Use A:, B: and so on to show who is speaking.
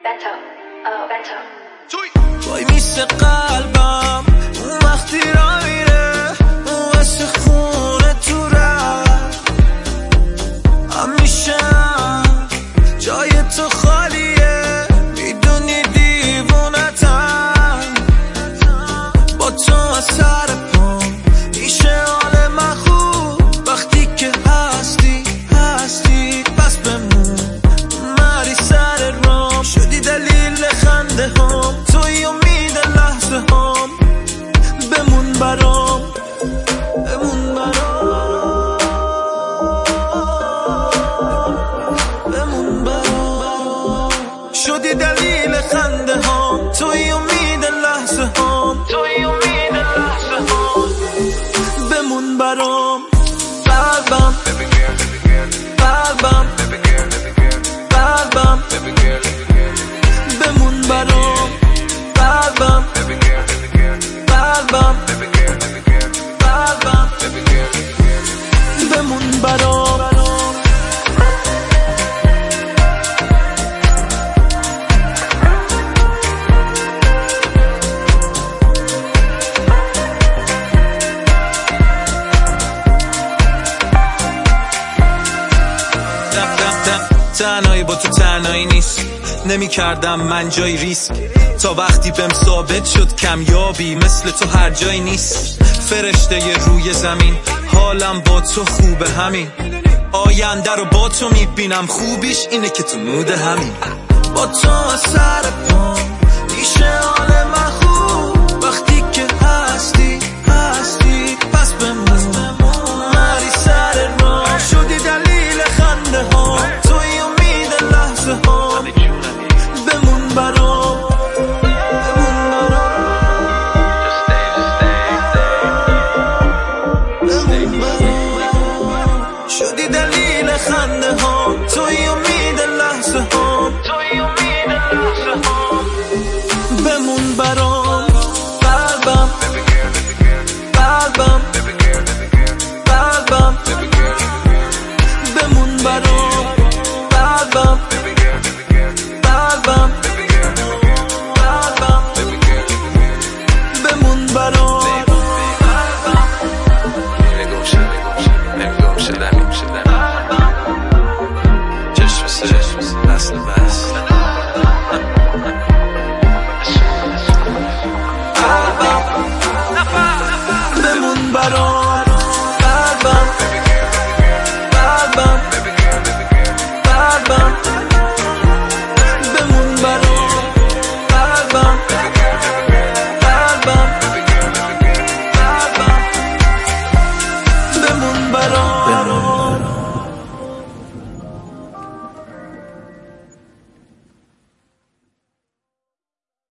A: وای میسه قلبم اون وقتی را میره اون واسه خونه تو رفت همیشه جای تو خالیه میدونی دیوونتم با تو از سر پام میشه حال من خوب وقتی که هستی پس بمون مری سر رام شدی دلیل خنده هم توی امید لحظه هم بمون برام شدی دلیل خنده هم توی امید لحظه هم بمون برام قلبم بمون برام قلبم بمون برام تنهایی با تو تنهایی نیست نمی کردم من جای ریسک تا وقتی بهم ثابت شد کمیابی مثل تو هر جایی نیست فرشته ی روی زمین حالم با تو خوبه همین آینده رو با تو میبینم خوبیش اینه که تو مود همین با تو از سر پام میشه حال من خوب وقتی که هستی پس بمون مری سر راه شدی دلیل خنده ها توی امید لحظه ها بمون برام شدی دلیل خنده ها توی امید لحظه ها بمون برام قلبم